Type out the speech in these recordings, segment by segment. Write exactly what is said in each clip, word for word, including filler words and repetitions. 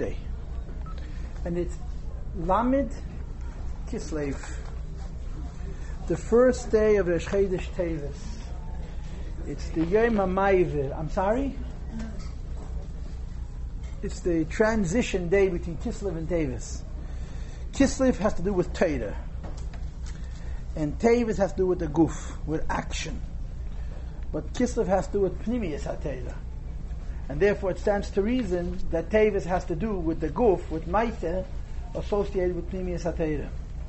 day. And it's Lamed Kislev, the first day of Rosh Chodesh Teves. It's the Yom HaMa'ivir. I'm sorry? It's the transition day between Kislev and Teves. Kislev has to do with Torah, and Teves has to do with the guf, with action. But Kislev has to do with Pnimiyas HaTorah. And therefore it stands to reason that Teves has to do with the guf, with Maiteh, associated with Pnimiyas HaTorah.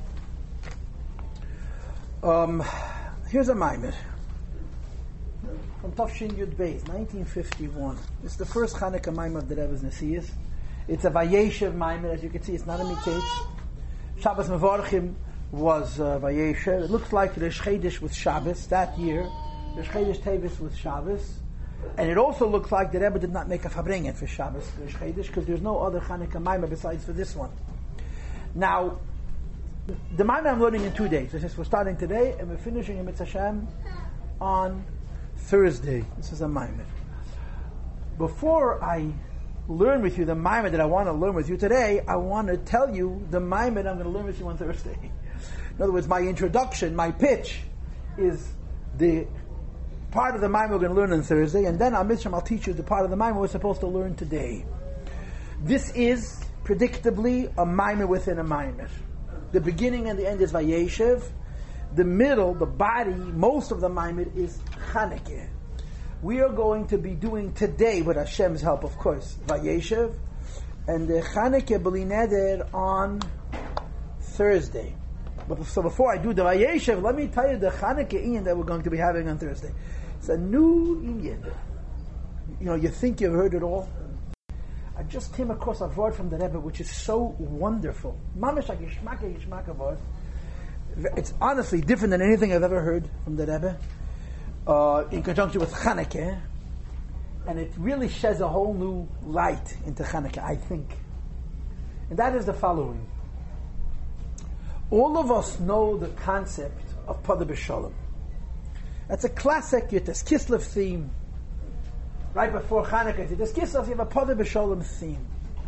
Um, here's a Maimer from Tafshin Yud Beis, nineteen fifty-one. It's the first Chanukah Maimer of the Rebbe's Nesius. It's a Vayeshev Maimer, as you can see. It's not a Miketz. Shabbos Mevorchim was uh, Vayeshev. It looks like Rosh Chodesh with Shabbos that year. Rosh Chodesh Teves with Shabbos. And it also looks like the Rebbe did not make a Fabringen for Shabbos Rosh Chodesh, because there's no other Chanukah Maimer besides for this one. Now, the Maimer I'm learning in two days. This is, we're starting today and we're finishing in Mitzvah Hashem on Thursday. This is a Maimer. Before I learn with you the Maimer that I want to learn with you today, I want to tell you the Maimer that I'm going to learn with you on Thursday. In other words, my introduction, my pitch, is the part of the Maimer we're going to learn on Thursday, and then on Mitzvah I'll teach you the part of the Maimer we're supposed to learn today. This is, predictably, a Maimer within a Maimer. The beginning and the end is Vayeshev. The middle, the body, most of the Maimer is Chanukah. We are going to be doing today, with Hashem's help, of course, Vayeshev, and the Chanukah B'li Neder on Thursday. But so before I do the Vayeshev, let me tell you the Chanukah Inyan that we're going to be having on Thursday. It's a new Inyan. You know, you think you've heard it all. I just came across a word from the Rebbe which is so wonderful. Mamish like Yishmaka Yishmaka word. It's honestly different than anything I've ever heard from the Rebbe, uh, in conjunction with Chanukah, and it really sheds a whole new light into Chanukah, I think. And that is the following. All of us know the concept of Pada B'Shalom. That's a classic Yotes Kislev theme. Right before Chanukah, Yotes Kislev, you have a Pada B'Shalom theme.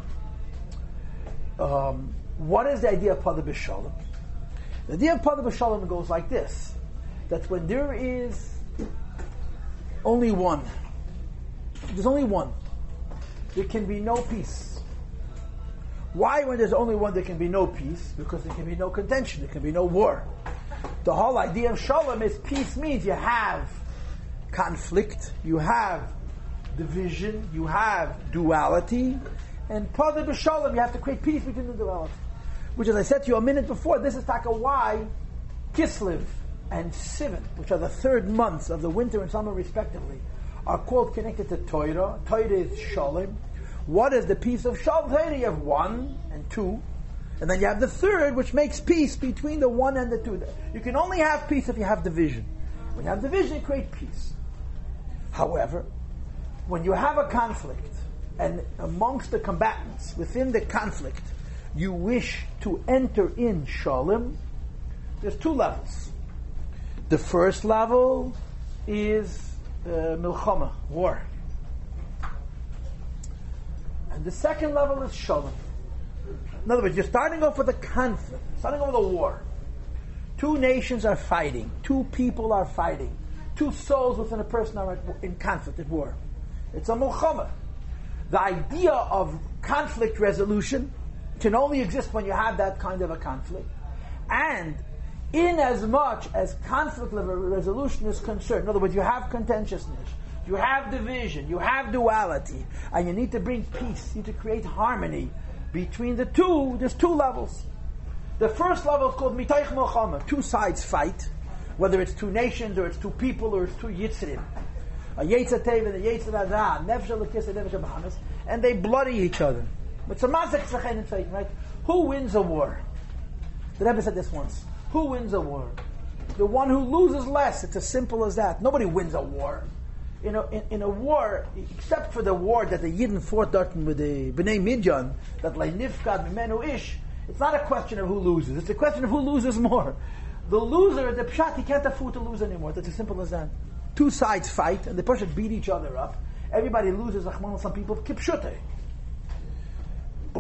Um, what is the idea of Pada B'Shalom? The idea of Pada B'Shalom goes like this: that when there is only one, there's only one, there can be no peace. Why, when there's only one, there can be no peace? Because there can be no contention, there can be no war. The whole idea of Shalom is peace means you have conflict, you have division, you have duality, and Pada B'Shalom, you have to create peace between the duality. Which, as I said to you a minute before, this is taka why Kislev and Sivan, which are the third months of the winter and summer respectively, are called connected to Torah. Torah is Shalom. What is the peace of Shalom? You have one and two, and then you have the third, which makes peace between the one and the two. You can only have peace if you have division. When you have division, you create peace. However, when you have a conflict, and amongst the combatants, within the conflict, you wish to enter in Shalom, there's two levels. The first level is uh, Milchama, war. And the second level is Shalom. In other words, you're starting off with a conflict, starting off with a war. Two nations are fighting, two people are fighting, two souls within a person are in conflict, at war. It's a Milchama. The idea of conflict resolution can only exist when you have that kind of a conflict. And in as much as conflict resolution is concerned, in other words, you have contentiousness, you have division, you have duality, and you need to bring peace, you need to create harmony between the two. There's two levels. The first level is called Mitaych Milchama. Two sides fight, whether it's two nations, or it's two people, or it's two Yitzrim. A Yetzer Tov and a Yetzer Hara, Nefesh Elokis and Nefesh Bahamas, and they bloody each other. But it's a mazak tzachon and faith, right? Who wins a war? The Rebbe said this once. Who wins a war? The one who loses less. It's as simple as that. Nobody wins a war. You know, in, in a war, except for the war that the Yidden fought with the Bnei Midyan, that like Nifkad Mimenu Ish, it's not a question of who loses. It's a question of who loses more. The loser, the pshat, he can't afford to lose anymore. That's as simple as that. Two sides fight, and the person beat each other up. Everybody loses. Some people kipshute.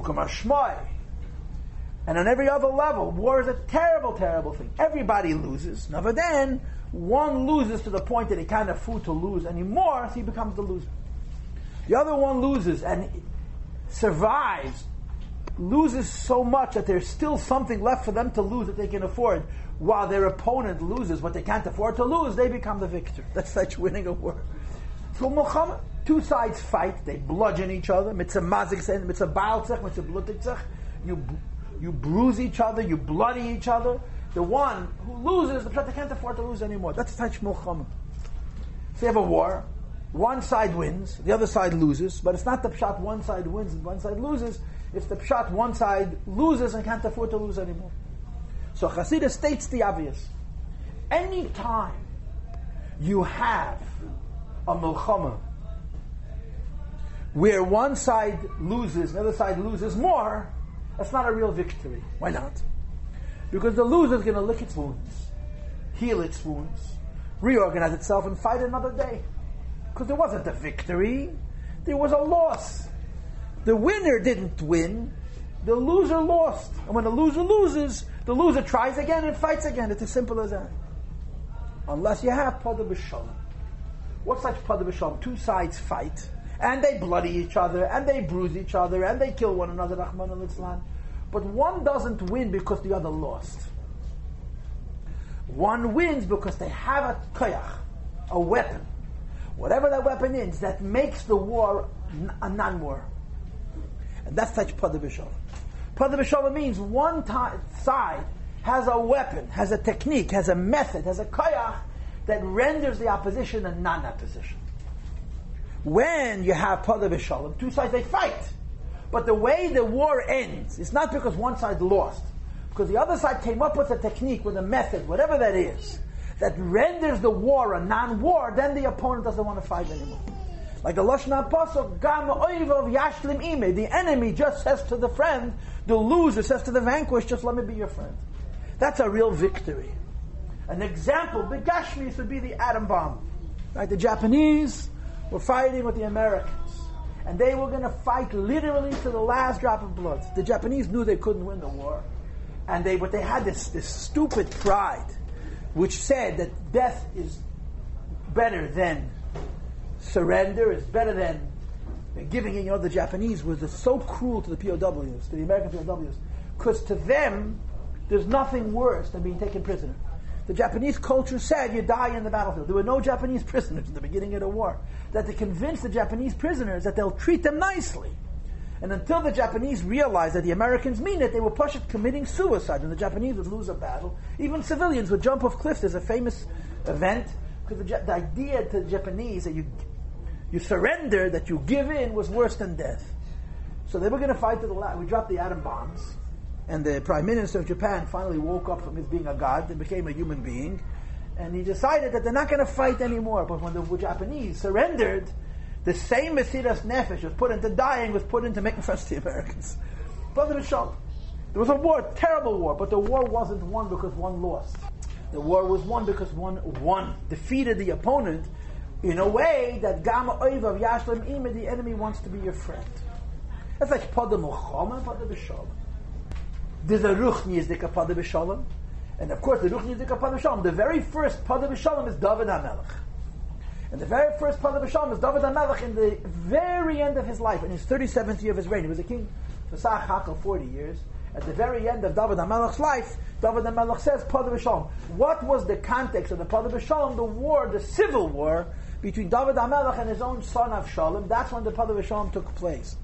Mukum Hashmai. And on every other level, war is a terrible, terrible thing. Everybody loses. Never then, one loses to the point that he can't afford to lose anymore, so he becomes the loser. The other one loses and survives, loses so much that there's still something left for them to lose that they can afford, while their opponent loses what they can't afford to lose, they become the victor. That's such winning a war. So Muhammad, two sides fight, they bludgeon each other, mitzvah mazik, mitzvah baaltzach, mitzvah blutikzach, you You bruise each other, you bloody each other. The one who loses, the they can't afford to lose anymore. That's Tach Milchama. So you have a war, one side wins, the other side loses, but it's not the pshat one side wins and one side loses, it's the pshat one side loses and can't afford to lose anymore. So Chassidus states the obvious. Any time you have a Milchama where one side loses, the other side loses more, that's not a real victory. Why not? Because the loser is going to lick its wounds, heal its wounds, reorganize itself, and fight another day. Because there wasn't a victory, there was a loss. The winner didn't win, the loser lost. And when the loser loses, the loser tries again and fights again. It's as simple as that. Unless you have Pada B'Shalom. What's such Pada B'Shalom? Two sides fight, and they bloody each other, and they bruise each other, and they kill one another, Rahman al-Islam. But one doesn't win because the other lost. One wins because they have a koyach, a weapon. Whatever that weapon is, that makes the war a non-war. And that's such Pada B'Shalom. Pada B'Shalom means one t- side has a weapon, has a technique, has a method, has a koyach that renders the opposition a non-opposition. When you have Pada B'Shalom, two sides, they fight. But the way the war ends, it's not because one side lost. Because the other side came up with a technique, with a method, whatever that is, that renders the war a non-war, then the opponent doesn't want to fight anymore. Like the Lashon HaPasuk, Gam Oivav Yashlim Ime, the enemy just says to the friend, the loser says to the vanquished, just let me be your friend. That's a real victory. An example, the Gashmis would be the atom bomb. Right? The Japanese were fighting with the Americans. And they were going to fight literally to the last drop of blood. The Japanese knew they couldn't win the war. And they, but they had this, this stupid pride, which said that death is better than surrender, is better than giving in. You know, the Japanese was so cruel to the P O Ws, to the American P O Ws, because to them, there's nothing worse than being taken prisoner. The Japanese culture said you die in the battlefield. There were no Japanese prisoners at the beginning of the war. That to convince the Japanese prisoners that they'll treat them nicely. And until the Japanese realized that the Americans mean it, they were pushed committing suicide. And the Japanese would lose a battle. Even civilians would jump off cliffs. There's a famous event. Because the, the idea to the Japanese that you, you surrender, that you give in, was worse than death. So they were going to fight to the last. We dropped the atom bombs. And the Prime Minister of Japan finally woke up from his being a god and became a human being. And he decided that they're not going to fight anymore. But when the Japanese surrendered, the same Mesiras Nefesh was put into dying, was put into making friends to the Americans. Brother Mishal, there was a war, terrible war, but the war wasn't won because one lost. The war was won because one won, defeated the opponent in a way that Gama Oivav Yashlim Ime, the enemy wants to be your friend. That's like Pada Milchama and Pada B'Shalom. There's a Ruchni Yizdika Pada B'Shalom. And of course, the Ruchni Yizdika Pada B'Shalom, the very first Pada B'Shalom is David HaMelech. And the very first Pada B'Shalom is David HaMelech in the very end of his life, in his thirty-seventh year of his reign. He was a king for Sach Hakel, forty years. At the very end of David HaMelech's life, David HaMelech says Pada B'Shalom. What was the context of the Pada B'Shalom? The war, the civil war between David HaMelech and his own son Avshalom. That's when the Pada B'Shalom took place.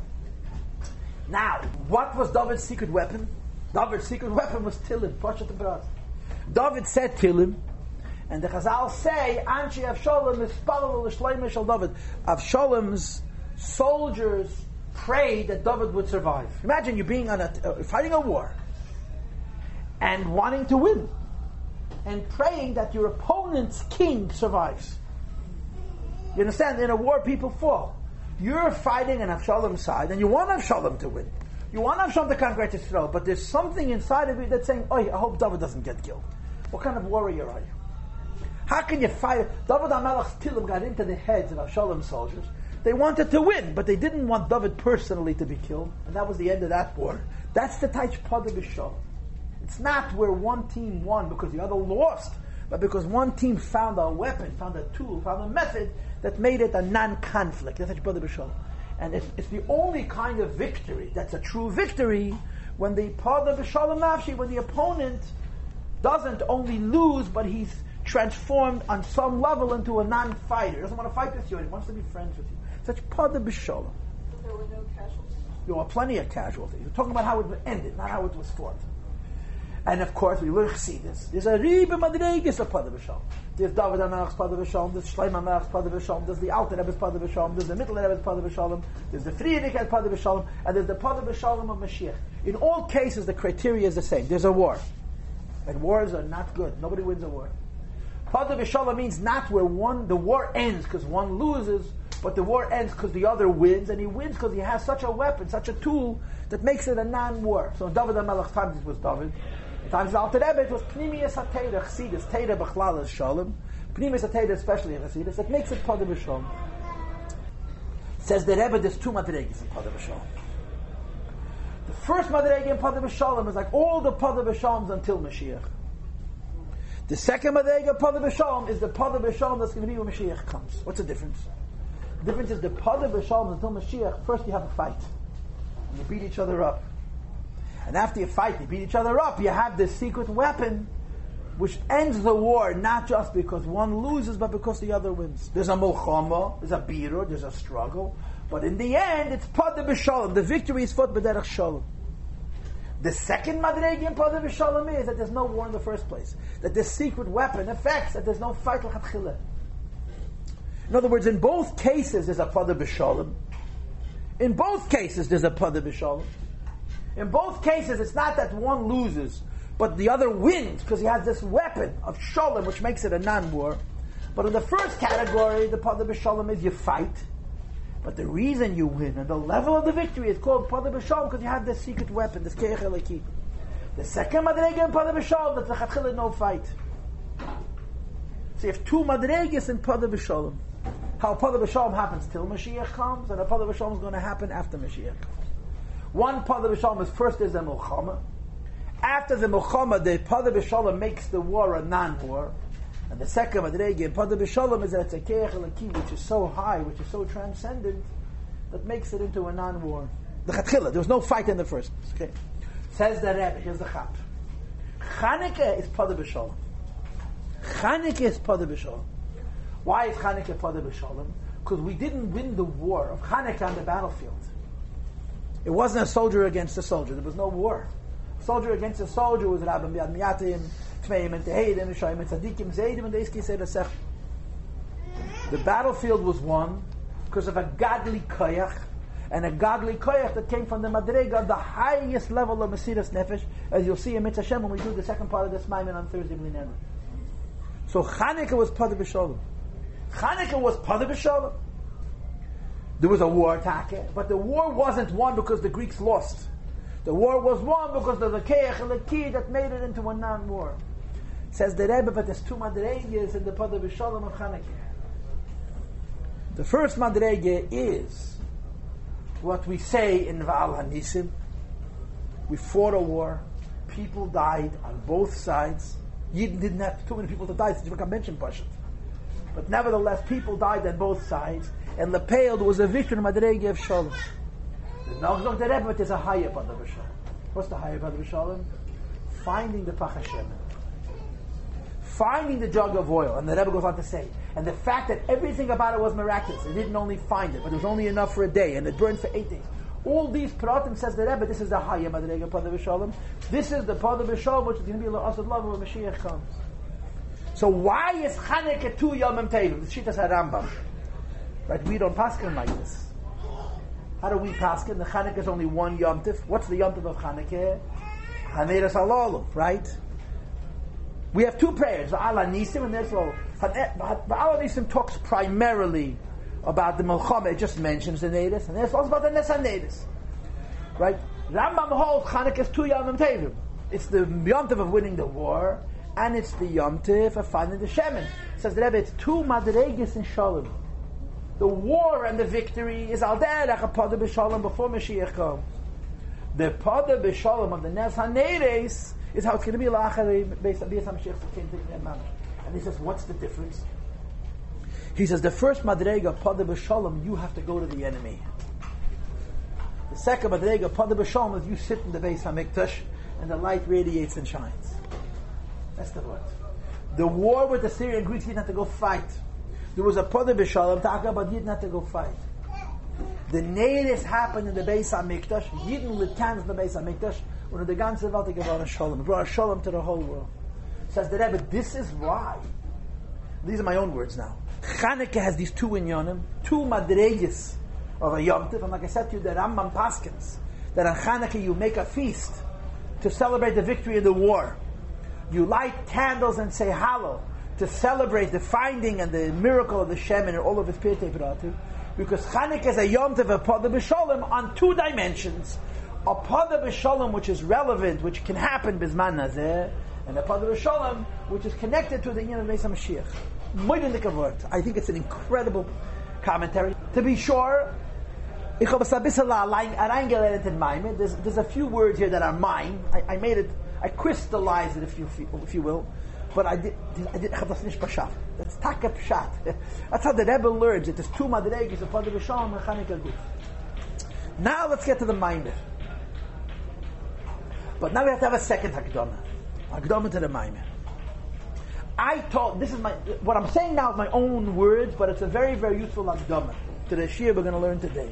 Now, what was David's secret weapon? David's secret weapon was Tilim, Pashat B'Raz. David said Tilim, and the Chazal say, Anshi Avshalom Mispalel L'Shleimah Shel David. Avshalom's soldiers prayed that David would survive. Imagine you being on a, uh, fighting a war, and wanting to win, and praying that your opponent's king survives. You understand? In a war, people fall. You're fighting on Avshalom's side, and you want Avshalom to win. You want Avshalom to conquer Israel, but there's something inside of you that's saying, "Oh, I hope David doesn't get killed." What kind of warrior are you? How can you fight? David HaMelech's Tilim got into the heads of Avshalom's soldiers. They wanted to win, but they didn't want David personally to be killed. And that was the end of that war. That's the Taich Pada B'Shalom. It's not where one team won because the other lost, but because one team found a weapon, found a tool, found a method that made it a non-conflict. That's Taich Pada B'Shalom. And it's, it's the only kind of victory that's a true victory when the Pada B'Shalom Nafshi, when the opponent doesn't only lose, but he's transformed on some level into a non-fighter. He doesn't want to fight with you, he wants to be friends with you. Such Pada B'Shalom. There were no casualties? There were plenty of casualties. We're talking about how it ended, not how it was fought. And of course, we learn Chassidus. There's a Riba Madreigis of Pada B'Shalom. There's David HaMelech's Pada B'Shalom, there's Shlomo HaMelech's Pada B'Shalom, there's the Alter Rebbe's Pada B'Shalom, there's the Middle Rebbe's Pada B'Shalom, there's the Frierdiker Pada B'Shalom, and there's the Pada B'Shalom of Mashiach. In all cases, the criteria is the same. There's a war. And wars are not good. Nobody wins a war. Pada B'Shalom means not where one, the war ends because one loses, but the war ends because the other wins, and he wins because he has such a weapon, such a tool, that makes it a non-war. So in David HaMelech's times it was David. In times of Alter Rebbe it was Pnimius HaTeira, Chassidus, Teira B'chlal Shalom. Pnimius HaTeira especially in Chassidus, that makes it Pada B'Shalom. Says the Rebbe, there's two Madreigis in Pada B'Shalom. The first Madreig in Pada B'Shalom is like all the Pada B'Shaloms until Mashiach. The second Madreig in Pada B'Shalom is the Pada B'Shalom that's going to be when Mashiach comes. What's the difference? The difference is the Pada B'Shalom until Mashiach, first you have a fight. And you beat each other up. And after you fight, you beat each other up, you have this secret weapon which ends the war, not just because one loses, but because the other wins. There's a Mulchama, there's a Birur, there's a struggle, but in the end, it's Pada B'Shalom. The victory is fought b'derech Shalom. The second Madreig in Pada B'Shalom is that there's no war in the first place. That this secret weapon affects that there's no fight l'chatchila. In other words, in both cases there's a Pada B'Shalom. In both cases there's a Pada B'Shalom. In both cases it's not that one loses, but the other wins because he has this weapon of Shalom which makes it a non-war. But in the first category, the Pada B'Shalom is you fight. But the reason you win and the level of the victory is called Pada B'Shalom because you have this secret weapon, this Keich Eliki. The second Madreig in Pada B'Shalom, that's the Chatchila, no fight. So you have two Madreigis in Pada B'Shalom. How Pada B'Shalom happens till Mashiach comes, and a Pada B'Shalom is going to happen after Mashiach comes. One Pada B'Shalom is first is a Milchama. After the Milchama, the Pada B'Shalom makes the war a non-war. And the second Madreig in Pada B'Shalom is that it's a Keich Eliki which is so high, which is so transcendent, that makes it into a non-war. The Chatchila, there was no fight in the first. Okay. Says the Rebbe, here's the Chap. Chanukah is Pada B'Shalom. Chanukah is Pada B'Shalom. Why is Chanukah Pada B'Shalom? Because we didn't win the war of Chanukah on the battlefield. It wasn't a soldier against a soldier. There was no war. A soldier against a soldier was Rabbim Biad Miyatim, Tmeim and Teheidim, Shayim and Tzadikim, Zeidim and Deiski Seid. The battlefield was won because of a godly koyach, and a godly koyach that came from the Madrega, the highest level of Mesiras Nefesh, as you'll see in Mitzvah Hashem when we do the second part of this Maimin on Thursday evening. So Chanukah was Pada B'Shalom. Chanukah was Pada B'Shalom. There was a war attack, but the war wasn't won because the Greeks lost. The war was won because there's a Keich Eliki that made it into a non-war. Says the Rebbe, but there's two Madreigas in the Pada B'Shalom of Chanukah. The first Madreiga is what we say in Va'al HaNisim. We fought a war. People died on both sides. Yidden didn't have too many people to die, so you can mention Pashat. But nevertheless, people died on both sides, and the pale was a victory in Madreiga of Shalom. Now, the Rebbe, but there's a higher Pada B'Shalom. What's the higher Pada B'Shalom? Finding the Pach Hashem. Finding the jug of oil. And the Rebbe goes on to say, and the fact that everything about it was miraculous. They didn't only find it, but it was only enough for a day, and it burned for eight days. All these pratim, says the Rebbe, this is the higher Madreiga Pada B'Shalom. This is the Pada B'Shalom, which is going to be L'asad Love when Mashiach comes. So why is Chanukah two Yomim Tevim? The Shittas HaRambam. Right? We don't paskin like this. How do we paskin? The Chanukah is only one Yom Tiv. What's the Yom Tiv of Chanukah? Haneres Halalu, right? We have two prayers, Va'al HaNisim and there's all. Va'al HaNisim talks primarily about the Melchama, it just mentions the Neiris, and there's also about the Nes HaNeiris. Right? Rambam holds Chanukah is two Yom Tevim. It's the Yom Tiv of winning the war, and it's the Yom Tiv of finding the Shemen. Says the Rebbe, it's two Madreigas in Shalom. The war and the victory is al derech a pada b'shalom before Mashiach comes. The pada b'shalom of the Nes HaNeres is how it's going to be la'achar based on Mashiach. And he says, what's the difference? He says, the first madrega pada b'shalom, you have to go to the enemy. The second madrega pada b'shalom is you sit in the Beis HaMikdash and the light radiates and shines. That's the word. The war with the Syrian Greeks, you didn't have to go fight. There was a pada b'shalom taka, but you didn't have to go fight. The Neiris happened in the Beis HaMikdash. Yidden lit candles in the Beis HaMikdash. When the ganze Welt brought a shalom, brought a shalom to the whole world. Says the Rebbe, this is why. These are my own words now. Chanukah has these two inyanim, two madreges of a Yom Tov, and like I said to you, the Rambam Paskins, that on Chanukah you make a feast to celebrate the victory in the war. You light candles and say Hallel to celebrate the finding and the miracle of the Shemin and all of its Pirtei Paratu, because Chanukah is a Yom Tov, a Pada B'Shalom on two dimensions. A Pada B'Shalom which is relevant, which can happen Bizman Nazeh, and a Pada B'Shalom which is connected to the Yin of Beis HaMashiach. I think it's an incredible commentary. To be sure, there's, there's a few words here that are mine. I, I made it, I crystallized it, if you if you will. But I did, I did, that's taka pshat. That's how the Rebbe learns it. There's two madregas, a Pada B'Shalom and Chanukah Guf. Now let's get to the Maimer. But now we have to have a second Hakdama. Hakdama to the Maimer. I told, this is my, what I'm saying now is my own words, but it's a very, very useful Hakdama to the Shia we're going to learn today.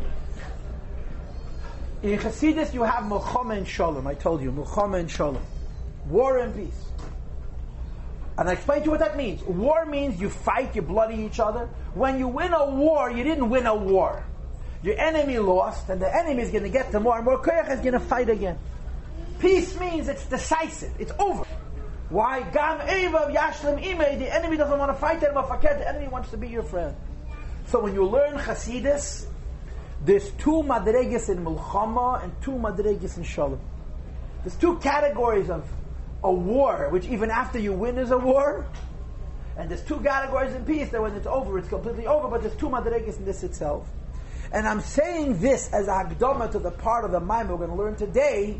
In Chassidus you have Milchama and Shalom. I told you, Milchama and Shalom. War and peace. And I explained to you what that means. War means you fight, you bloody each other. When you win a war, you didn't win a war. Your enemy lost, and the enemy is going to get to more, and more koyach is going to fight again. Peace means it's decisive, it's over. Why? Gam Evav Yashlim Imei, the enemy doesn't want to fight anymore, forget the enemy wants to be your friend. So when you learn Chasidus, there's two madreges in Milchama and two madreges in Shalom. There's two categories of a war, which even after you win is a war. And there's two categories in peace, that when it's over, it's completely over, but there's two madreges in this itself. And I'm saying this as a Hakdama to the part of the Maimon we're going to learn today,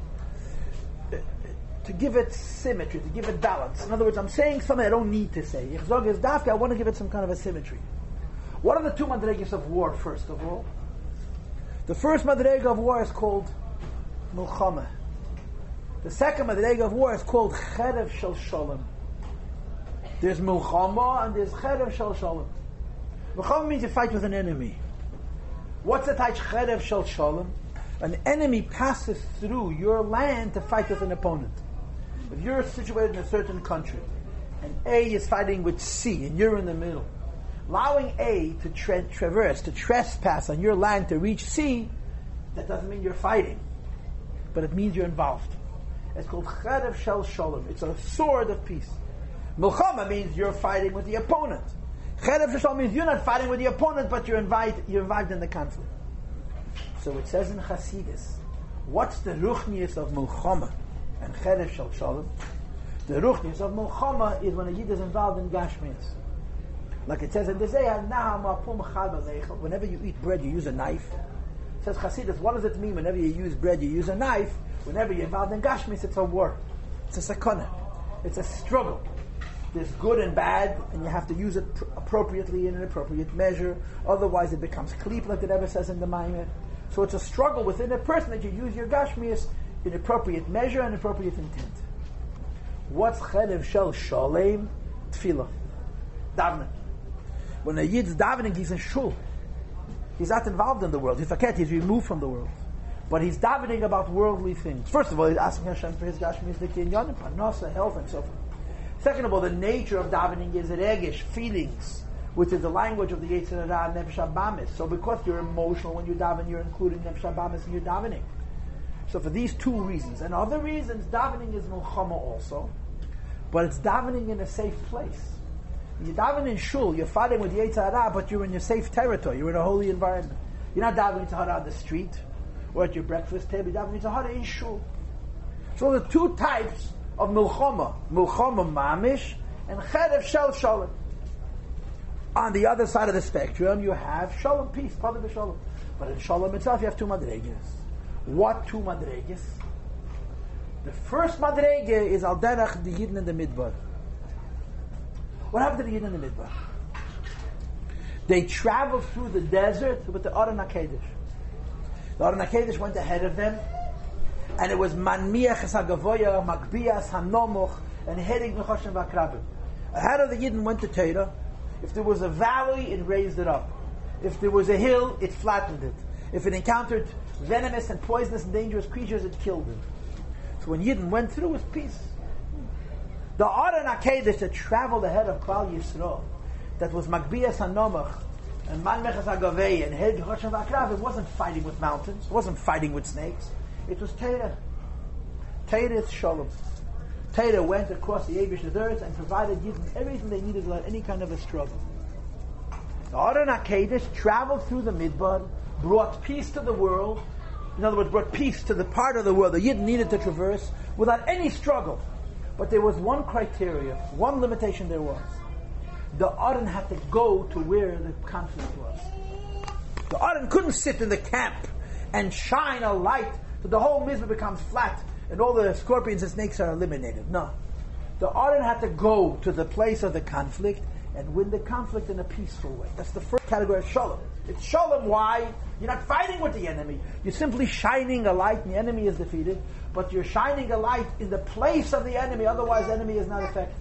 to give it symmetry, to give it balance. In other words, I'm saying something I don't need to say. I want to give it some kind of a symmetry. What are the two madregas of war, first of all? The first madrega of war is called Milchama. The second madrega of war is called Cherev Shel Shalom. There's Milchama and there's Cherev Shel Shalom. Milchama means you fight with an enemy. What's the type Cherev Shel Shalom? An enemy passes through your land to fight with an opponent. If you're situated in a certain country, and A is fighting with C, and you're in the middle, allowing A to tra- traverse, to trespass on your land to reach C, that doesn't mean you're fighting, but it means you're involved. It's called Cherev Shel Shalom. It's a sword of peace. Milchama means you're fighting with the opponent. Cherev Shel Shalom means you're not fighting with the opponent, but you're involved, you're involved in the conflict. So it says in Chasidus, what's the ruchnius of Milchama and Cherev Shel Shalom? The ruchnius of Milchama is when a Yid is involved in Gashmias. Like it says in the Zayah, whenever you eat bread, you use a knife. It says Chasidus, what does it mean whenever you use bread, you use a knife? Whenever you're involved in Gashmias, it's a war. It's a sakana. It's a struggle. There's good and bad, and you have to use it pr- appropriately in an appropriate measure. Otherwise, it becomes klip, like the Rebbe says in the Maimer. So it's a struggle within a person that you use your Gashmias in appropriate measure and appropriate intent. What's Cherev Shel Shalom? Tefillah. Davening. When a Yid's davening, he's in shul. He's not involved in the world. He's forget, he's removed from the world. But he's davening about worldly things. First of all, he's asking Hashem for his Gashmias, the Kinyanim, Parnasa, health, and so forth. Second of all, the nature of davening is regesh, feelings, which is the language of the Yetzer Hara and Nefesh HaBamis. So because you're emotional when you daven, you're including Nefesh HaBamis in your davening. So for these two reasons, and other reasons, davening is Milchama also, but it's davening in a safe place. When you daven in shul, you're fighting with Yetzer Hara, but you're in your safe territory, you're in a holy environment. You're not davening Yetzer Hara on the street, or at your breakfast table, you're davening Yetzer Hara in shul. So the two types of Milchama, Milchama Mamish, and Cherev Shel Shalom. On the other side of the spectrum, you have shalom, peace, pada b'shalom. But in shalom itself, you have two madregas. What two madregas? The first madrege is al derech the Yidden in the Midbar. What happened to the Yidden in the Midbar? They traveled through the desert with the Aron HaKedesh. The Aron HaKedesh went ahead of them, and it was manmiach ha'gavoya, makbias ha'nomoch, and heading mechoshen v'akrabim. Ahead of the Yidden went to Torah. If there was a valley, it raised it up. If there was a hill, it flattened it. If it encountered venomous and poisonous and dangerous creatures, it killed them. So when Yidden went through, it was peace. The Aron HaKedesh that traveled ahead of Klal Yisrael, that was Magbias HaNomach, and Manmechas HaGavei, and Hel Choshen V'Akrav, it wasn't fighting with mountains, it wasn't fighting with snakes, it was Torah. Torah is Shalom. Torah went across the Eibush earth and provided Yidden everything they needed without any kind of a struggle. The Aron HaKedesh traveled through the Midbar, brought peace to the world, in other words, brought peace to the part of the world that Yidden needed to traverse without any struggle. But there was one criteria, one limitation there was. The Aron had to go to where the conflict was. The Aron couldn't sit in the camp and shine a light that the whole Mizrah becomes flat and all the scorpions and snakes are eliminated. No. The Aron had to go to the place of the conflict and win the conflict in a peaceful way. That's the first category of Shalom. It's Shalom. Why? You're not fighting with the enemy. You're simply shining a light and the enemy is defeated. But you're shining a light in the place of the enemy. Otherwise, the enemy is not effective.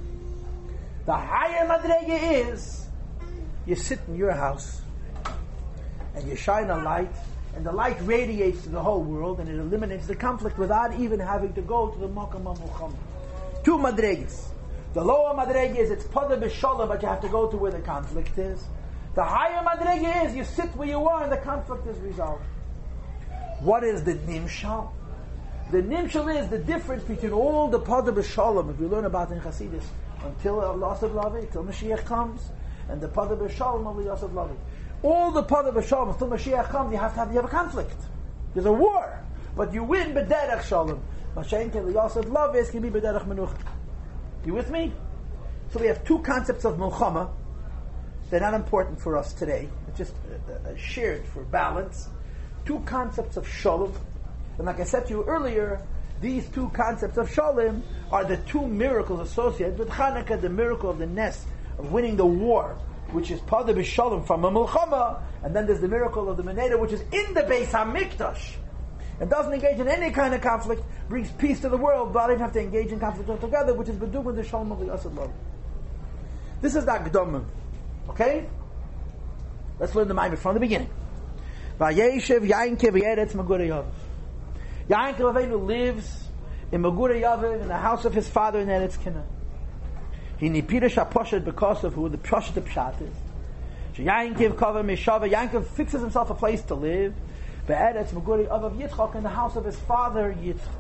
The higher madrega is, you sit in your house and you shine a light and the light radiates to the whole world and it eliminates the conflict without even having to go to the Makam HaMucham. Two madregas. The lower madrega is it's pada b'shalom, but you have to go to where the conflict is. The higher madrega is you sit where you are and the conflict is resolved. What is the nimshal? The nimshal is the difference between all the pada b'shalom, if we learn about in Chassidus, until Yosef Lavi, till Mashiach comes, and the pada b'shalom of Yosef Lavi. All the pada b'shalom until Mashiach comes, you have to have, you have a conflict. There's a war, but you win b'derech shalom. Mashiach till Yosef Lavi can be b'derech menucha. You with me? So we have two concepts of Milchama. They're not important for us today. It's just uh, uh, shared for balance. Two concepts of Shalom. And like I said to you earlier, these two concepts of Shalom are the two miracles associated with Hanukkah, the miracle of the Nes, of winning the war, which is Pada B'Shalom from a Milchama, and then there's the miracle of the Meneda, which is in the Beis HaMikdash. And doesn't engage in any kind of conflict, brings peace to the world, but I don't have to engage in conflict altogether, which is B'dum with the Shalom of the Yosef Lavi. This is the Akdama. Okay? Let's learn the Maimer from the beginning. Vayeshev Yainkev Yeretz Megurei Yaviv. Yainkev Avinu lives in Megurei Yaviv, in the house of his father in Eretz Canaan. He nipirish HaPoshet because of who the Poshet the Pshat is. Yainkev Kaveh Meshava. Yainkev fixes himself a place to live. Be'eretz Megurei Yaviv Yitzchak, in the house of his father Yitzchak.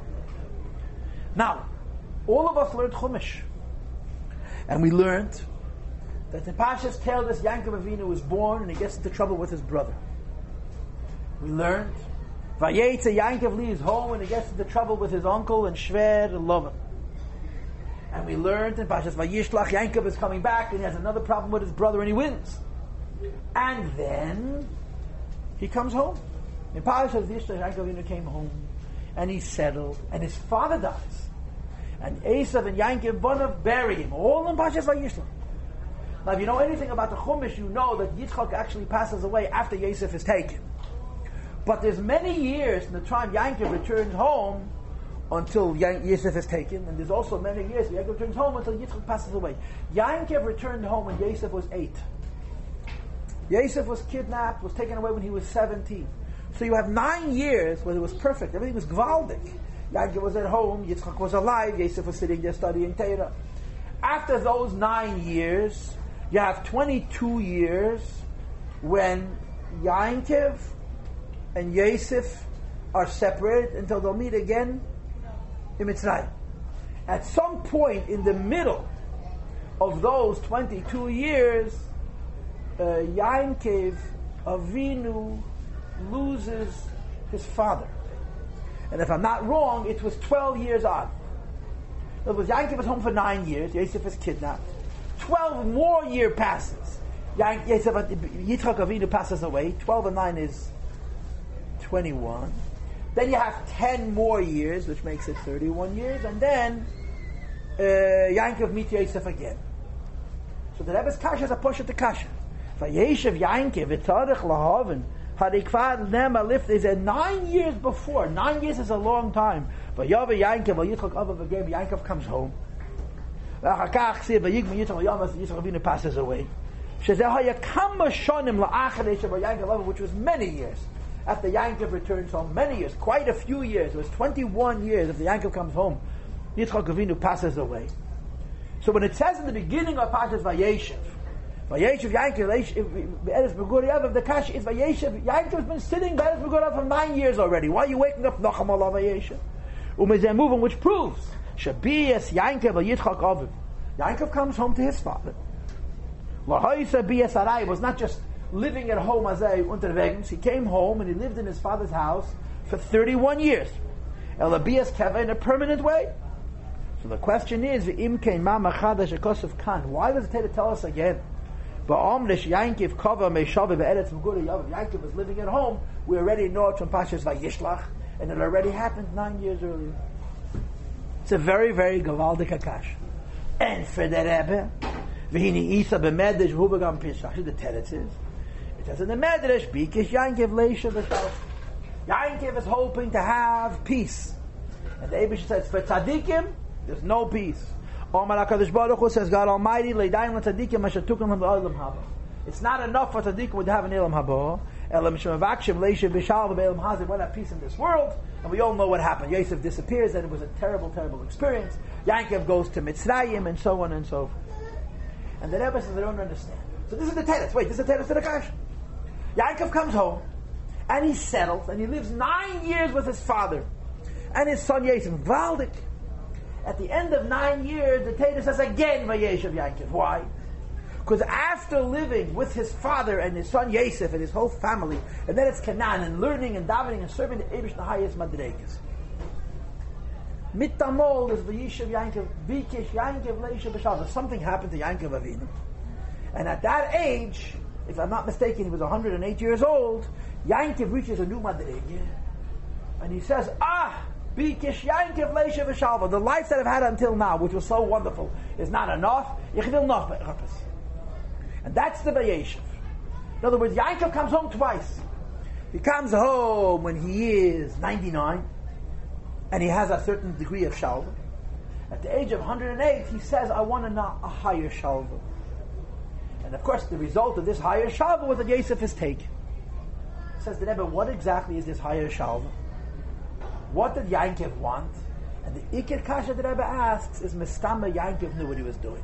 Now, all of us learned Chumash, and we learned that in Pashas tell us Yaakov Avinu was born and he gets into trouble with his brother. We learned Vayetze Yaakov leaves home and he gets into trouble with his uncle and Shver and Lavan. And we learned in Pashas Vayishlach Yaakov is coming back and he has another problem with his brother and he wins. And then he comes home. In Pashas Vayishlach Yaakov Avinu came home and he settled and his father dies. And Esav and Yaakov Bonav bury him. All in Pashas Vayishlach. Now, if you know anything about the Chumash, you know that Yitzchak actually passes away after Yosef is taken. But there's many years in the time Yaakov returns home until Yosef is taken, and there's also many years Yaakov returns home until Yitzchak passes away. Yaakov returned home when Yosef was eight. Yosef was kidnapped, was taken away when he was seventeen. So you have nine years where it was perfect. Everything was Gvaldik. Yaakov was at home, Yitzchak was alive, Yosef was sitting there studying Torah. After those nine years, you have twenty-two years when Yaakov and Yosef are separated until they'll meet again in Mitzrayim. At some point in the middle of those twenty-two years, uh, Yaakov Avinu loses his father. And if I'm not wrong, it was twelve years on. In other words, Yaakov was home for nine years, Yosef is kidnapped. Twelve more year passes. Yitzchak Avinu passes away. Twelve and nine is twenty-one. Then you have ten more years, which makes it thirty-one years, and then uh, Yankov meets Yosef again. So the Rebbe's kasha is a push at the kasha. Vayeshev Yankov v'tzarich lahaven harikvad nema lift is a nine years before. Nine years is a long time. Vayava Yankov Yitzchak Avav again. Yankov comes home. V'achakach see vayigma Yitzchak Yamas Yitzchak Avinu passes away. Shezeh hayakam shonim la'achadei sheba Yankov Avav, which was many years. After Yankov returns home, many years, quite a few years, it was twenty-one years after Yankov comes home, Yitzchak Avinu passes away. So when it says in the beginning of Parshas Vayeshev, Vayeshev Yankov, Be'eretz Megurav, the Kash is Vayeshev, Yankov has been sitting Be'eretz Megurav for nine years already. Why are you waking up Nacham Allah Vayeshev? Umezeh moving, which proves, Shabiyas Yankov Yitzchak Aviv. Yankov comes home to his father. Lahaisa Biyas Arai was not just living at home as a unterwegs. He came home and he lived in his father's house for thirty-one years. Elabias Keva in a permanent way. So the question is, why does the Torah tell us again? Yankov was living at home. We already know it from Pashas Vayishlach, and it already happened nine years earlier. It's a very, very gavaldik akash. And for the Rebbe, V'hini Isa b'medrash v'hubagam pishach. The teretz is, it says in the medrash, Bikish Yankov leisha b'shalom. Yankov is hoping to have peace, and the Eibush says for tzaddikim there's no peace. Omar HaKadosh Baruch Hu says, God Almighty leidayim l'tzaddikim asher tukim le'olam haba. It's not enough for tzaddikim to have an elam haba. Elam shemavakshim leisha b'shalom b'elam hazeh. We have peace in this world, and we all know what happened. Yosef disappears, and it was a terrible, terrible experience. Yankov goes to Mitzrayim, and so on and so forth. And the Rebbe says, they don't understand. So this is the teretz. Wait, this is the teretz to the kash. Yankov comes home, and he settles, and he lives nine years with his father, and his son Yosef. Valdik. At the end of nine years, the Torah says again, Vayeshev Yankov. Why? Because after living with his father and his son Yosef and his whole family, and then it's Canaan, and learning and davening and serving the Eibush Nahayas Madregas. Mitamol is Vayeshev Yankov, Bikish Yankov Leisha B'Shalom. Something happened to Yankov Avinu. And at that age, if I'm not mistaken, he was one hundred eight years old, Yankov reaches a new Madrega. And he says, ah, Bikish Yankov Leisha B'Shalom. The life that I've had until now, which was so wonderful, is not enough. And that's the Vayeshev. In other words, Yankov comes home twice. He comes home when he is ninety-nine, and he has a certain degree of shalva. At the age of one hundred eight, he says, I want a, a higher shalva. And of course, the result of this higher shalva was that Yosef is taken. Says the Rebbe, what exactly is this higher shalva? What did Yankov want? And the Iker Kasha the Rebbe asks is, Mistama Yankov knew what he was doing.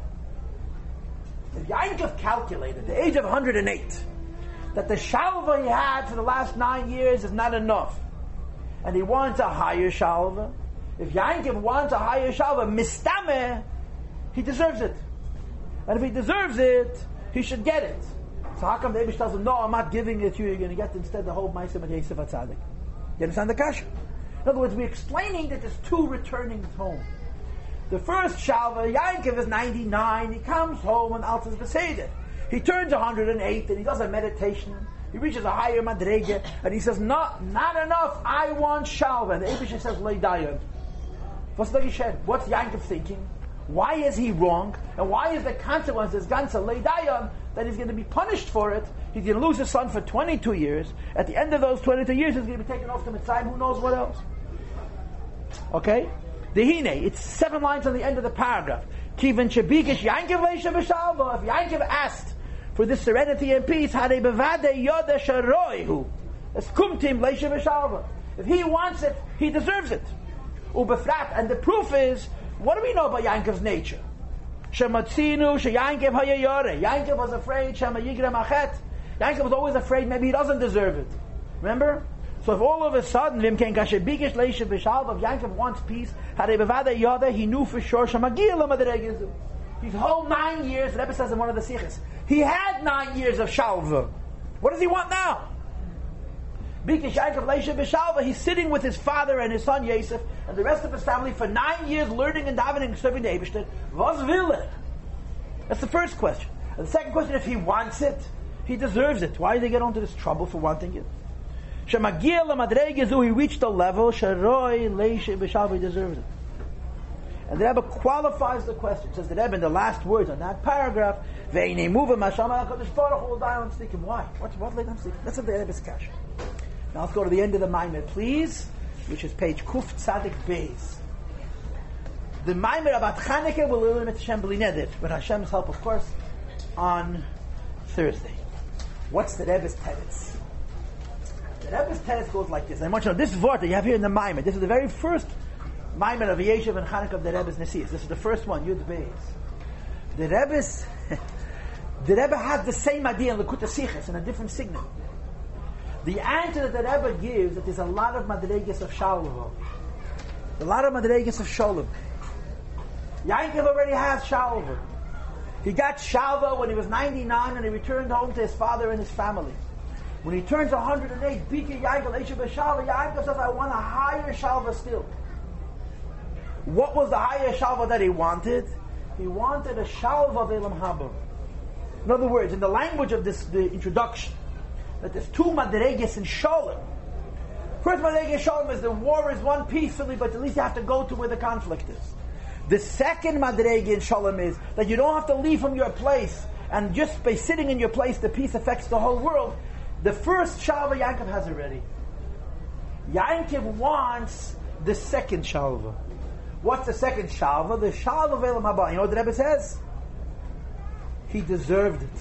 If Yankov calculated at the age of one hundred eight that the shalva he had for the last nine years is not enough, and he wants a higher shalva, if Yankov wants a higher shalva, Mistama, he deserves it. And if he deserves it, he should get it. So how come the Eibush tells him, no, I'm not giving it to you, you're going to get instead the whole Ma'aseh at Yosef HaTzadik? You understand the kasha? In other words, we're explaining that there's two returning home. The first shalva, Yankov is ninety-nine, he comes home and Altas Beseder. He turns one hundred eight and he does a meditation. He reaches a higher madrega and he says, not, not enough, I want shalva. And the Eibush says, lay dayan. What's the Gishen? What's Yankov thinking? Why is he wrong? And why is the consequence is Gansa lay dayan that he's going to be punished for it? He's going to lose his son for twenty-two years. At the end of those twenty-two years, he's going to be taken off to Mitzrayim, who knows what else. Okay? Dehine, it's seven lines on the end of the paragraph. Kivin Shabikish Yankov Leisha B'Shalva. If Yankov asked for this serenity and peace, Hare Bevade Yoda Sharoihu. Eskumtim Leisha B'Shalva. If he wants it, he deserves it. Ubefrat, and the proof is, what do we know about Yankov's nature? Shematzinu Shayankov Hayayore. Yankov was afraid, Shema Yigra Machet. Yankov was always afraid maybe he doesn't deserve it. Remember? So if all of a sudden, if Yankov wants peace, he knew for sure. His whole nine years, the Rebbe says in one of the sikhs, he had nine years of shalva. What does he want now? He's sitting with his father and his son Yosef and the rest of his family for nine years, learning and davening and serving the Eibishter. Was will er? That's the first question. And the second question, if he wants it, he deserves it. Why did they get into this trouble for wanting it? Shemagia lamadregezu, he reached a level, sharoi leishe b'shalva, he deserves it. And the Rebbe qualifies the question. It says the Rebbe in the last words on that paragraph, Ve'inei muva masham ha'kadosh baruch hu l'dayan tzdikim. Why? What, what led them tzdikim? That's what the Rebbe's kasha. Now let's go to the end of the Maimer, please, which is page Kuf Tzadik Beis. The Maimer about Chanukah will learn with Hashem b'li neder, with Hashem's help, of course, on Thursday. What's the Rebbe's teretz? The Rebbe's teretz goes like this. I want you to know, this word that you have here in the Maimer, this is the very first Maimer of Yeshiv and Chanukah of the Rebbe's Nesias. This is the first one, Yud Beis. The Rebbe's, the Rebbe had the same idea in Likutei Sichos in a different signal. The answer that the Rebbe gives that there's a lot of madreges of shalva, a lot of madreges of shalom. Yankov already has shalva. He got shalva when he was ninety-nine and he returned home to his father and his family. When he turns one hundred eight, Biki Yankov Eishav Shalva, Yankov says, I want a higher shalva still. What was the higher shalva that he wanted? He wanted a shalva of Elam Haba. In other words, in the language of this, the introduction, that there's two madreges in Shalom. First madrege in Shalom is the war is won peacefully, but at least you have to go to where the conflict is. The second madrege in Shalom is that you don't have to leave from your place, and just by sitting in your place, the peace affects the whole world. The first shalva Yankov has already. Yankov wants the second shalva. What's the second shalva? The shalva of Elam Haba. You know what the Rebbe says? He deserved it.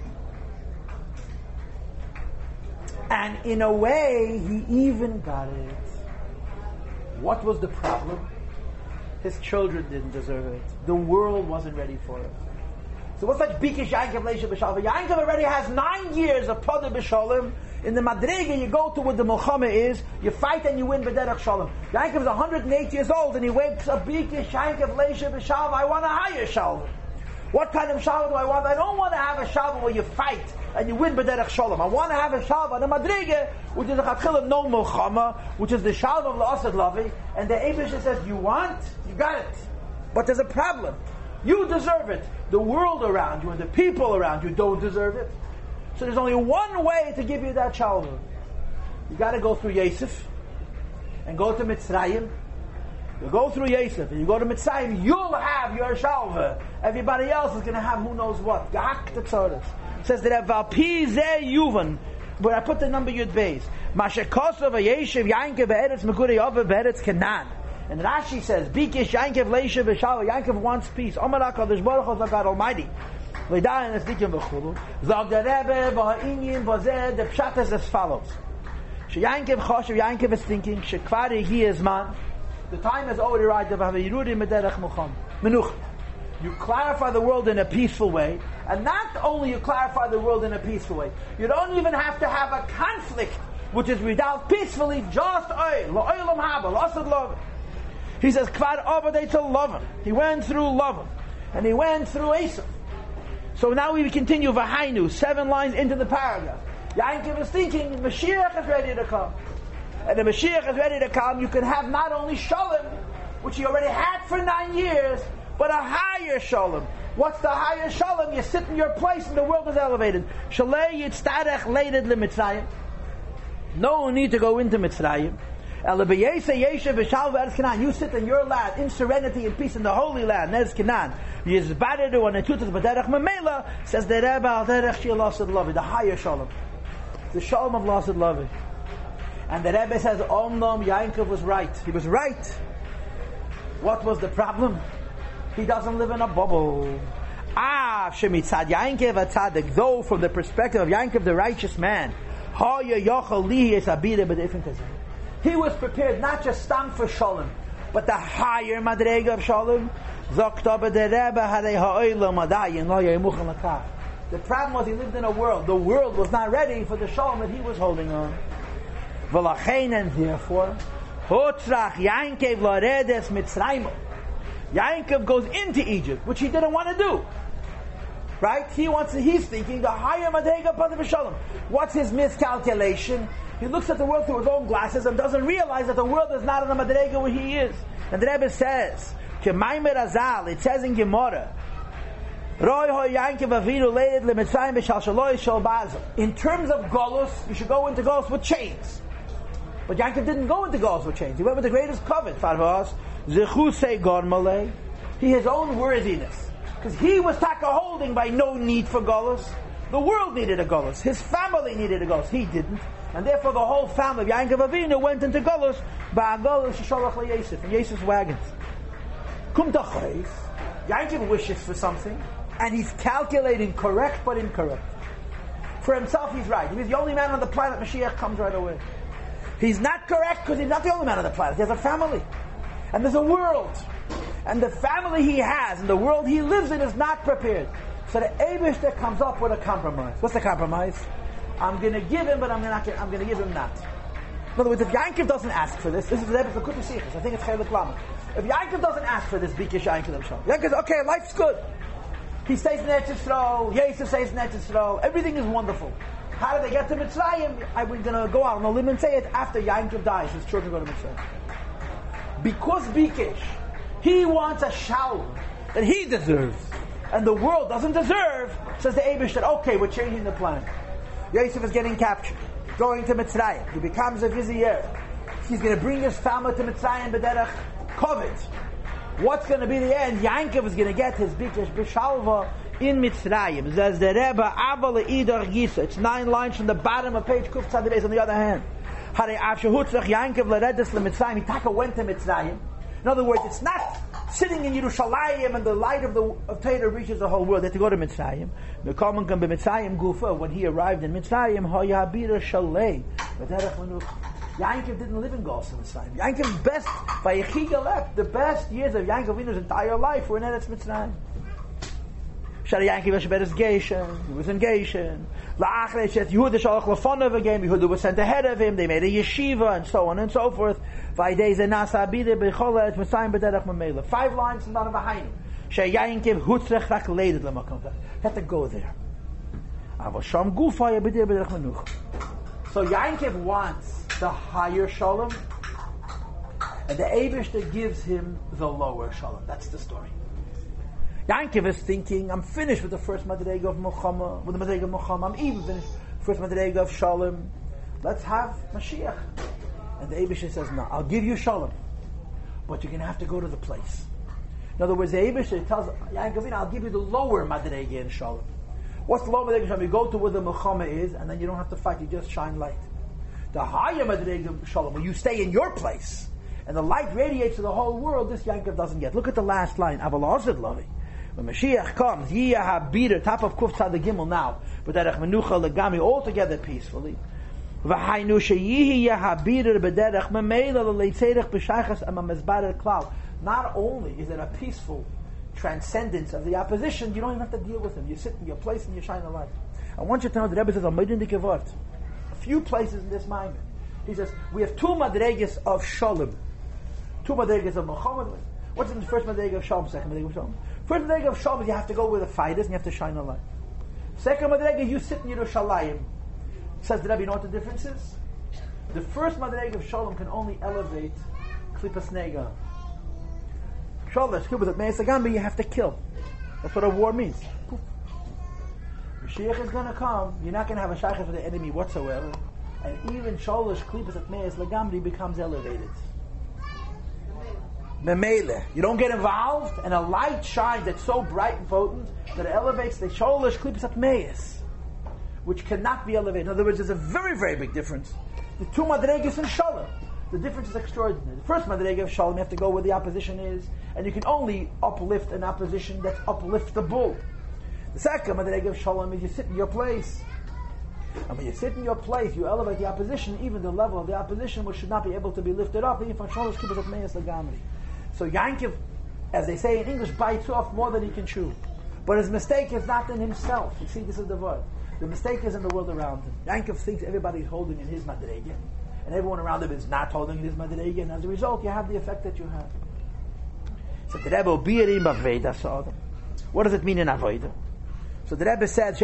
And in a way, he even got it. What was the problem? His children didn't deserve it. The world wasn't ready for it. So what's like Bikish Yankov Leisha B'Shalva? Yankov already has nine years of Podah B'Shalom. In the Madrega, you go to where the Milchama is, you fight and you win B'derech Shalom. Yankov is one hundred eight years old and he wakes up, Bikish Yankov Leisha B'Shalva, I want a higher Shalom. What kind of shalva do I want? I don't want to have a shalva where you fight and you win b'derech shalom. I want to have a shalva, the madrige, which is the chatchila no milchama, which is the shalva of la'asad lavi, and the Eibusha says, you want? You got it. But there's a problem. You deserve it. The world around you and the people around you don't deserve it. So there's only one way to give you that shalva. You got to go through Yosef and go to Mitzrayim. You go through Yosef and you go to Mitzrayim, you'll have your shalva. Everybody else is going to have who knows what. Gak the tzoros. Says that Valpi Zeh Yuvan, where I put the number Yud Beis. Mashekosov Yeshiv Yankov Be'eretz Mekuri Yova Be'eretz Canaan. And Rashi says, Bikish Yankov Leisha B'Shalva. Yankov wants peace. Omar HaKadosh Baruch Hu God Almighty. V'dayin Esdikim V'chulu. Zog the Rebbe V'ha'inyin V'zeh. The pshat is as follows. She Yankov Choshev, Yankov is thinking, Shekvari Hi is man. The time has already arrived. You clarify the world in a peaceful way, and not only you clarify the world in a peaceful way, you don't even have to have a conflict, which is resolved peacefully. Just oil, he says, "Kvar Avadei to love him." He went through love him, and he went through Esav. So now we continue V'hainu, seven lines into the paragraph. Yankov is thinking Mashiach is ready to come. And the Mashiach is ready to come, you can have not only Shalom, which you already had for nine years, but a higher Shalom. What's the higher Shalom? You sit in your place and the world is elevated. Shalei yitztarech leided limitzrayim. No need to go into Mitzrayim. You sit in your land, in serenity and peace in the holy land, Nez Canaan. Yizbaredu and etutas b'derech memela, says the Rebbe al derech shel lasad lavi, the higher Shalom. The Shalom of lasad lavi. And the Rebbe says, Omnom Yankov was right. He was right. What was the problem? He doesn't live in a bubble. Ah, Shemitzad Yankov atzadik. Though from the perspective of Yankov, the righteous man, he was prepared not just stam for Shalom, but the higher madrega of Shalom. The problem was he lived in a world. The world was not ready for the Shalom that he was holding on. And therefore, Yankov laredes Mitzrayim. Yankov goes into Egypt, which he didn't want to do. Right? He wants. To, he's thinking the higher madrega Podah B'Shalom. What's his miscalculation? He looks at the world through his own glasses and doesn't realize that the world is not in the madrega where he is. And the Rebbe says, "K'maimer Azal." It says in Gemara, In terms of Golus, you should go into Golus with chains. But Yankov didn't go into Golus with chains. He went with the greatest covet. He his own worthiness. Because he was taka holding by no need for Golus. The world needed a Golus. His family needed a Golus. He didn't. And therefore the whole family of Yankov Avinu went into Golus. Ba'agolus Shisholach LeYosef. In Yosef's wagons. Kum Tachreis. Yankov wishes for something. And he's calculating correct but incorrect. For himself he's right. He's the only man on the planet. Mashiach comes right away. He's not correct because he's not the only man on the planet. He has a family. And there's a world. And the family he has and the world he lives in is not prepared. So the Eibishter comes up with a compromise. What's the compromise? I'm going to give him, but I'm not. I'm going to give him not. In other words, if Yankov doesn't ask for this, this is the episode of Kutu Sichos. I think it's Chelik Lama. If Yankov doesn't ask for this, Bikish Yankov himself. Yankov says, okay, life's good. He stays in Eretz Yisrael. Yosef stays in Eretz Yisrael. Everything is wonderful. How do they get to Mitzrayim? I'm going to go out on a limb and say it after Yankov dies. His children go to Mitzrayim. Because Bikish, he wants a shalom that he deserves, and the world doesn't deserve. Says the Eibush that okay, we're changing the plan. Yosef is getting captured, going to Mitzrayim. He becomes a vizier. He's going to bring his family to Mitzrayim b'derech kovet. What's going to be the end? Yankov is going to get his Bikish b'shalva in Mitzrayim. Says the Rebbe Abba le'idar gisa. It's nine lines from the bottom of page Kuf Tzad Beis. On the other hand, Hare Avshahutzach Yankov leredes leMitzrayim. He taka went to Mitzrayim. In other words, it's not sitting in Yerushalayim and the light of the of Torah reaches the whole world. They have to go to Mitzrayim. When he arrived in Mitzrayim, Yankov didn't live in Golus Mitzrayim. Yankov's best, by Yechiga left, the best years of Yankov Avinu's entire life were in Eretz Mitzrayim. Shari Yankov was Geshen, he was in Geshen. La'achrei Shet Yehuda Shalach Lefonav again, Yehuda was sent ahead of him, they made a yeshiva, and so on and so forth. Five lines in the bottom of Hainu. She Yankov Hutzrech Rak Leidet Lemakom. Had to go there. So Yankov wants the higher shalom, and the Eibishter gives him the lower shalom. That's the story. Yankov is thinking, I'm finished with the first Madrega of Muhammad, with the Madrega of Muhammad, I'm even finished with the first Madrega of Shalom. Let's have Mashiach. And the Eibishter says, no, I'll give you Shalom, but you're going to have to go to the place. In other words, the Eibishter tells Yankov, I'll give you the lower Madrega in Shalom. What's the lower Madrega in Shalom? You go to where the Muhammad is, and then you don't have to fight, you just shine light. The higher Madrega of Shalom, where you stay in your place, and the light radiates to the whole world, this Yankov doesn't get. Look at the last line, Aval Ozid Lavi. When Mashiach comes, Yiyah HaBider, top of Kuf Tzad Gimel now, but Derech Menucha Legami, all together peacefully. V'hainu sheYiyah HaBider b'derech Memela l'leitzerech b'shaychas amamezbarer klal. Not only is it a peaceful transcendence of the opposition, you don't even have to deal with him. You sit in your place and you shine the light. I want you to know the Rebbe says, a few places in this Maimon. He says, we have two madregas of Shalom. Two madregas of Muhammad. What's in the first madrega of Shalom, second madrega of Shalom? First madrega of Shalom is you have to go where the fight is and you have to shine a light. Second madrega, you sit in Yerushalayim. Says the Rebbe, you know what the difference is? The first madrega of Shalom can only elevate Klipas Nega. Shalom, Klipas Nega, you have to kill. That's what a war means. Poof. Mashiach is going to come, you're not going to have a shaykhah for the enemy whatsoever, and even Sholosh Klipas at Meis Lagamri becomes elevated. Memele. You don't get involved, and a light shines that's so bright and potent that it elevates the Sholosh Klipas at Meis, which cannot be elevated. In other words, there's a very, very big difference. The two madregas in Shalom, the difference is extraordinary. The first madrega of Shalom, you have to go where the opposition is, and you can only uplift an opposition that's upliftable. The second madrega of Shalom is you sit in your place. And when you sit in your place, you elevate the opposition, even the level of the opposition which should not be able to be lifted up, even from Sholosh Klipas at Meis Lagamri. So Yankov, as they say in English, bites off more than he can chew. But his mistake is not in himself. You see, this is the word. The mistake is in the world around him. Yankov thinks everybody's holding in his madrega, and everyone around him is not holding in his madrega, and as a result, you have the effect that you have. So the Rebbe, what does it mean in Avodah? So the Rebbe said,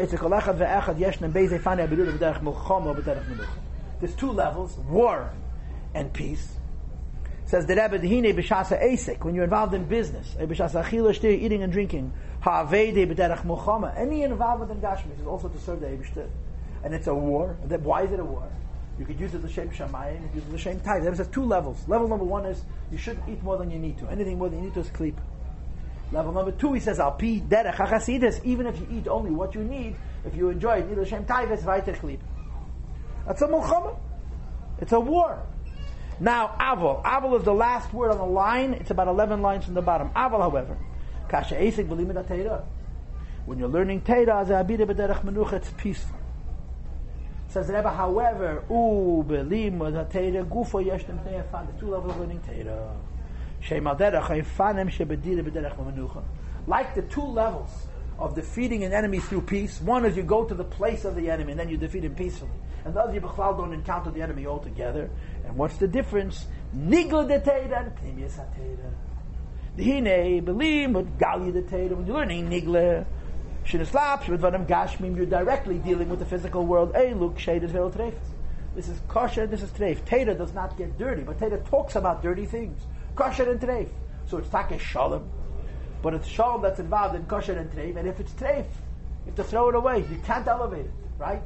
there's two levels, war and peace. Says the Rebbe, Dehine b'shasa esek, when you're involved in business, b'shasa achila shtir, eating and drinking, ha'avede b'derech mochama, any involvement in Gashmis is also to serve the Eibishter. And it's a war. Why is it a war? You could use it l'shem shamayim, you could use it l'shem tithe. There says two levels. Level number one is, you shouldn't eat more than you need to. Anything more than you need to is klip. Level number two, he says, al pi derech hachasidus, even if you eat only what you need, if you enjoy it, need l'shem tithe, it's weiter klip. That's a mochama. It's a war. Now, Aval. Aval is the last word on the line. It's about eleven lines from the bottom. Aval, however. Kasha Esek B'limid HaTeira. When you're learning Teira, as Abida B'derech Menucha, it's peaceful. Says the Rebbe, however, U B'limid HaTeira, Gufo Yeshtem Tnei Fan, the two levels of learning Teira. Shem Al Derech, Haifanem Shebedira B'derech Menucha. Like the two levels of defeating an enemy through peace. One is you go to the place of the enemy and then you defeat him peacefully. And the other, you don't encounter the enemy altogether. And what's the difference? Nigla de Teira and Pnimius HaTeira. Dehine, Belim, but Gali de Teira. When you're learning Nigla, Shinislap, Shvidvanim Gashmim, you're directly dealing with the physical world. Hey, look, Shadis Vel Treif. This is kosher, this is treif. Teira does not get dirty, but Teira talks about dirty things. Kosher and treif. So it's take shalom. But it's shalom that's involved in kosher and treif. And if it's treif, you have to throw it away. You can't elevate it, right?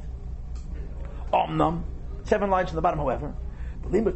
Omnam, seven lines from the bottom, however. When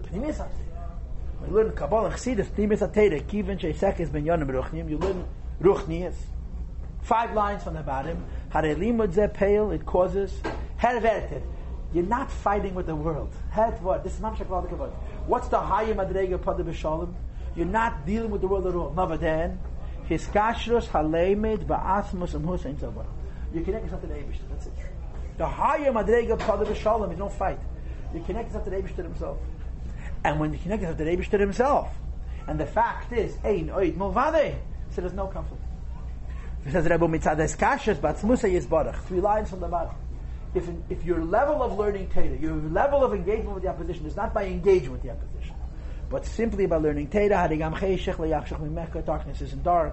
you learn Kabbalah and Chassidus, Pnimis HaTeira, Kivin Sheisek Ben Yonim Ruchnim, you learn Ruchnias. Five lines from the bottom. Hare limud ze pale, it causes herverted. You're not fighting with the world. Het what? This is Mamshak Valdekavod. What's the higher madrega pada b'shalom? You're not dealing with the world at all. Navadan, his kashrus halemed ba'asmus and Hussein Zabar. You connect yourself to the Eibishter. That's it. The higher madrega pada b'shalom is no fight. You connect yourself to the Eibishter himself. And when you connect yourself to the Eibishter himself, and the fact is, ein oid mulvade, so there's no conflict. It says Rebbe mitzades kashrus ba'atzmusay yizbarach. Three lines from the bottom. If, if your level of learning Torah, your level of engagement with the opposition is not by engaging with the opposition, but simply by learning Torah, darkness isn't dark.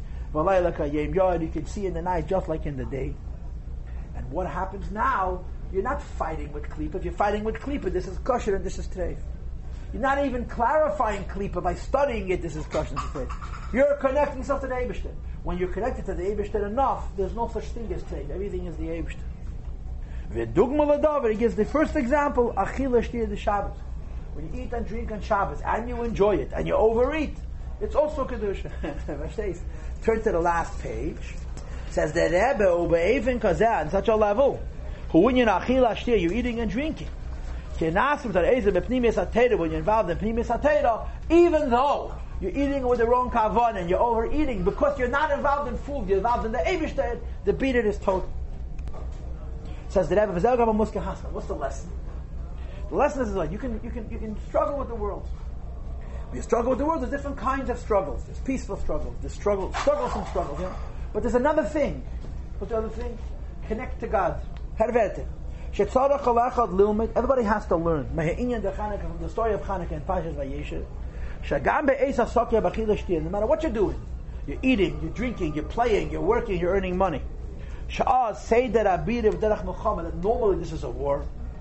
You can see in the night just like in the day. And what happens now? You're not fighting with Klippa. If you're fighting with Klippa, this is kosher and this is treif. You're not even clarifying Klippa by studying it. This is kosher and treif. You're connecting yourself to the Eibishter. When you're connected to the Eibishter enough, there's no such thing as treif. Everything is the Eibishter. He gives the first example, Achila Shtir the Shabbos. When you eat and drink on Shabbos, and you enjoy it, and you overeat, it's also Kedusha. Turn to the last page. It says, the Rebbe, Ube'evin Kazeh, on such a level, when you're Achila Shtir, you're eating and drinking. When you're involved in Pnimis HaTeira, even though you're eating with the wrong kavan and you're overeating, because you're not involved in food, you're involved in the Eibishter, the beat is total. Says the Rebbe, what's the lesson? The lesson is like you can you can you can struggle with the world. When you struggle with the world, there's different kinds of struggles. There's peaceful struggles, there's struggle, struggles struggles, you know? But there's another thing. What's the other thing? Connect to God. Everybody has to learn. From the story of Chanukah and Pashas Vayeshev. No matter what you're doing, you're eating, you're drinking, you're playing, you're working, you're earning money. Say that normally this is a war.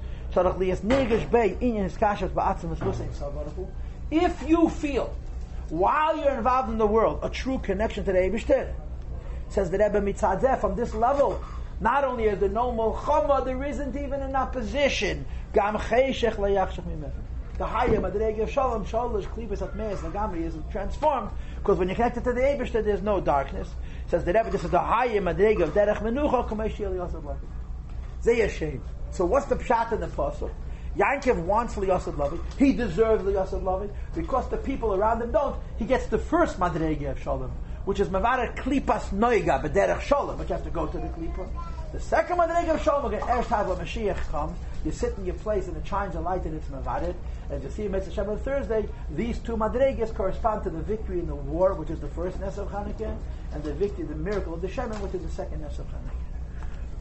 If you feel, while you're involved in the world, a true connection to the Eibishter, says the Rebbe Mitzadeh, from this level, not only is there no Mulchama, there isn't even an opposition. The higher Madrega of Shalom, Shalosh, Klippas, Atmeis, Nagamri is transformed, because when you're connected to the Eibishter, there's no darkness. Says the Rebbe, this is the higher Madrega of Derech Menucha, Kamei Yosef Levi. Zeh Hashem. So what's the pshat in the pasuk? Yankov wants Liyosef Levi. He deserves Liyosef Levi. Because the people around him don't, he gets the first Madrega of Shalom, which is Mavarer Klipas Noiga, B'derech Shalom, but you have to go to the Klipa. The second Madrega of Shalom, again, Eresh Tav Mashiach comes, you sit in your place and it shines a light and it's Mavarer. As you see in Mitzvah Shem on Thursday, these two Madregas correspond to the victory in the war, which is the first Nes of Chanukah, and the victory, the miracle of the Shemin, which is the second Nes of Chanukah.